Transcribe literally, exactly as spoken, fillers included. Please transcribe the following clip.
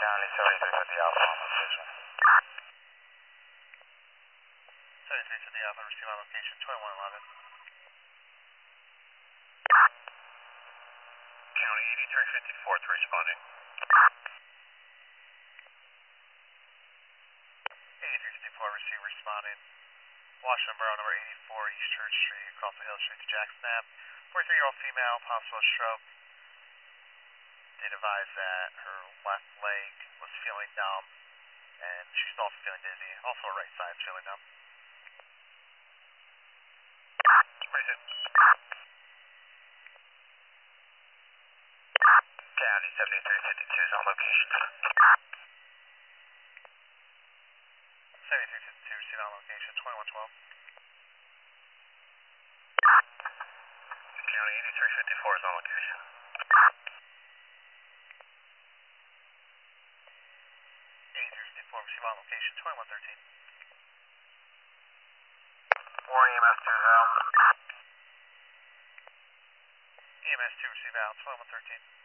County seventy-three fifty Alpha on location. seventy-three fifty Alpha, receive on location, twenty-one eleven. County eighty-three fifty-fourth responding. eighty-three fifty-four, receive responding. Washington Borough, number eighty-four, East Church Street, across the hill street to Jackson Ave. forty-three-year-old female, possible stroke. They advised that her left leg was feeling numb, and she's also feeling dizzy. Also, her right side's feeling numb. County seventy-three fifty-two is on location. seventy-three fifty-two, receive on location, twenty-one twelve. County eighty-three fifty-four is on location. eighty-three fifty-four, receive on location, twenty-one thirteen. four E M S two Val. E M S two, receive out, twenty-one thirteen.